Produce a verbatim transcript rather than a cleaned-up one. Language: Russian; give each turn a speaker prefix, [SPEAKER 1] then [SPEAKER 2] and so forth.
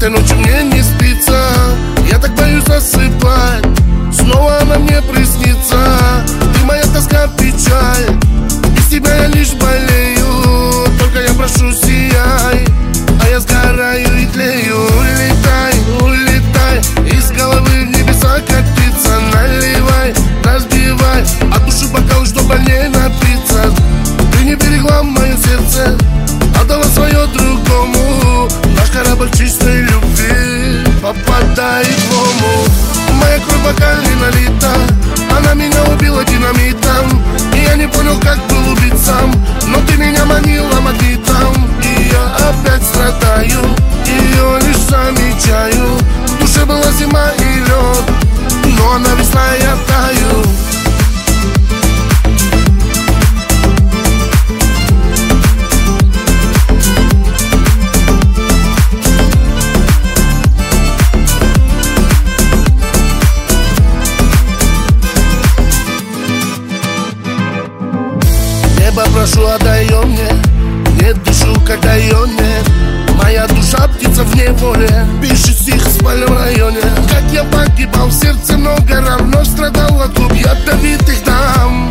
[SPEAKER 1] Этой ночью мне не спится, я так боюсь засыпать. Снова она мне приснится, ты моя тоска, печаль. Без тебя я лишь болею, только я прошу, сияй. А я сгораю и тлею. Улетай, улетай, из головы в небеса катиться. Наливай, разбивай, от души бокал, чтобы не напиться. Ты не берегла мое сердце, отдала свое другому. Наш корабль чистой любви попадает в омут. Моя кровь в бокале налита, она меня убила динамитом. И я не понял, как был убит сам, но ты меня манила магнитом. И я опять страдаю, ее лишь замечаю. В душе была зима и лед, но она весна, я таю. Прошу, отдай ее мне, нет, душу, когда ее нет. Моя душа птица в неволе, пишет стих в спальном районе. Как я погибал, в сердце много ран, но страдал от губ ядовитых дам.